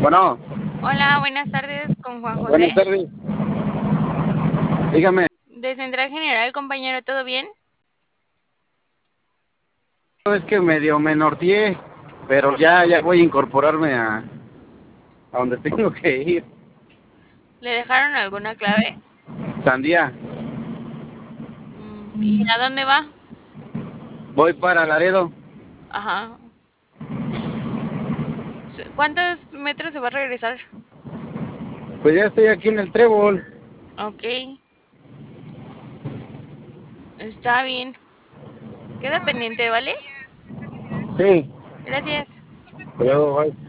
Bueno, Hola, buenas tardes con Juan José. buenas tardes. Dígame, De Central General, compañero, ¿todo bien? es que medio me norteé, pero ya voy a incorporarme a donde tengo que ir. ¿Le dejaron alguna clave? Sandía, ¿Y a dónde va? voy para Laredo. Ajá. ¿Cuántos metros se va a regresar? Pues ya estoy aquí en el Trébol. Ok, está bien. Queda pendiente, ¿vale? Sí, Gracias. luego, bye.